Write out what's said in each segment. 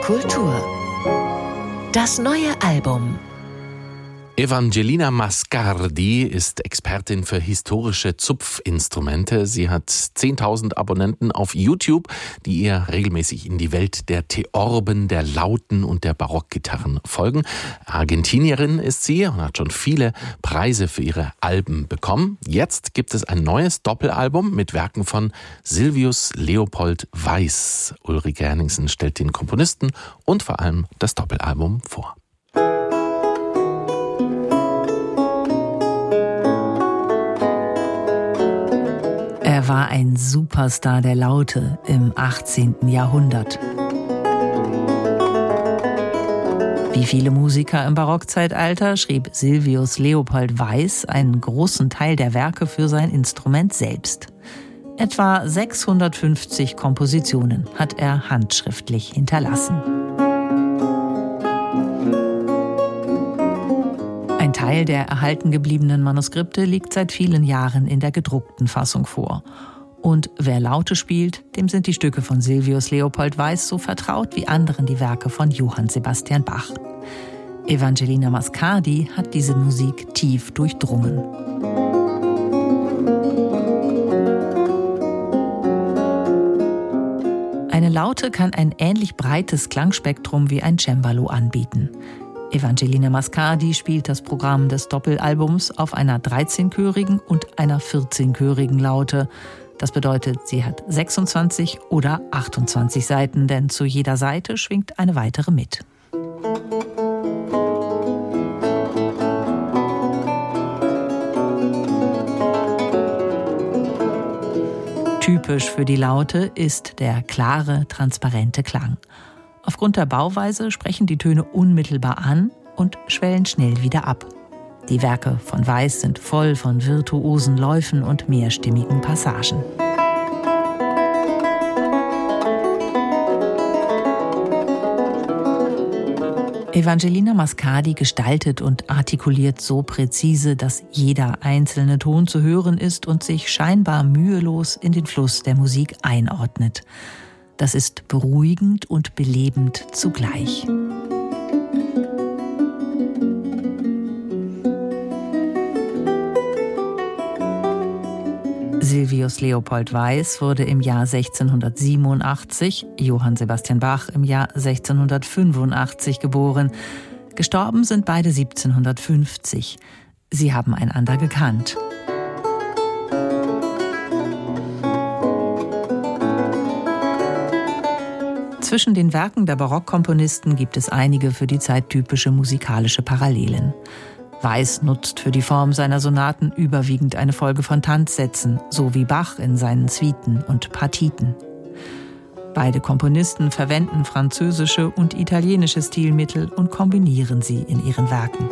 Kultur. Das neue Album. Evangelina Mascardi ist Expertin für historische Zupfinstrumente. Sie hat 10.000 Abonnenten auf YouTube, die ihr regelmäßig in die Welt der Theorben, der Lauten und der Barockgitarren folgen. Argentinierin ist sie und hat schon viele Preise für ihre Alben bekommen. Jetzt gibt es ein neues Doppelalbum mit Werken von Silvius Leopold Weiß. Ulrike Henningsen stellt den Komponisten und vor allem das Doppelalbum vor. Er war ein Superstar der Laute im 18. Jahrhundert. Wie viele Musiker im Barockzeitalter schrieb Silvius Leopold Weiß einen großen Teil der Werke für sein Instrument selbst. Etwa 650 Kompositionen hat er handschriftlich hinterlassen. Ein Teil der erhalten gebliebenen Manuskripte liegt seit vielen Jahren in der gedruckten Fassung vor. Und wer Laute spielt, dem sind die Stücke von Silvius Leopold Weiß so vertraut wie anderen die Werke von Johann Sebastian Bach. Evangelina Mascardi hat diese Musik tief durchdrungen. Eine Laute kann ein ähnlich breites Klangspektrum wie ein Cembalo anbieten. Evangelina Mascardi spielt das Programm des Doppelalbums auf einer 13-chörigen und einer 14-chörigen Laute. Das bedeutet, sie hat 26 oder 28 Saiten, denn zu jeder Saite schwingt eine weitere mit. Typisch für die Laute ist der klare, transparente Klang. Aufgrund der Bauweise sprechen die Töne unmittelbar an und schwellen schnell wieder ab. Die Werke von Weiß sind voll von virtuosen Läufen und mehrstimmigen Passagen. Evangelina Mascardi gestaltet und artikuliert so präzise, dass jeder einzelne Ton zu hören ist und sich scheinbar mühelos in den Fluss der Musik einordnet. Das ist beruhigend und belebend zugleich. Silvius Leopold Weiß wurde im Jahr 1687, Johann Sebastian Bach im Jahr 1685 geboren. Gestorben sind beide 1750. Sie haben einander gekannt. Zwischen den Werken der Barockkomponisten gibt es einige für die Zeit typische musikalische Parallelen. Weiß nutzt für die Form seiner Sonaten überwiegend eine Folge von Tanzsätzen, so wie Bach in seinen Suiten und Partiten. Beide Komponisten verwenden französische und italienische Stilmittel und kombinieren sie in ihren Werken.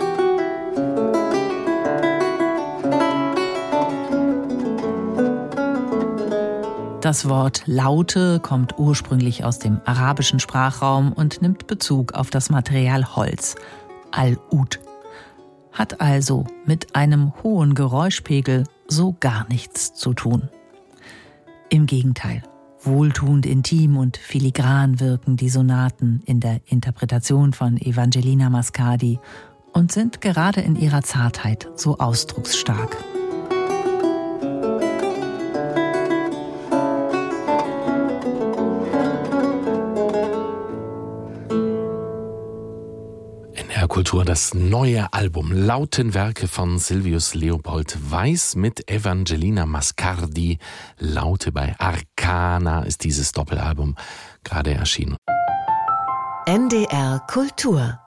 Das Wort Laute kommt ursprünglich aus dem arabischen Sprachraum und nimmt Bezug auf das Material Holz, Al-Ud, hat also mit einem hohen Geräuschpegel so gar nichts zu tun. Im Gegenteil, wohltuend intim und filigran wirken die Sonaten in der Interpretation von Evangelina Mascardi und sind gerade in ihrer Zartheit so ausdrucksstark. Kultur, das neue Album Lautenwerke von Silvius Leopold Weiß mit Evangelina Mascardi. Laute bei Arcana ist dieses Doppelalbum gerade erschienen. NDR Kultur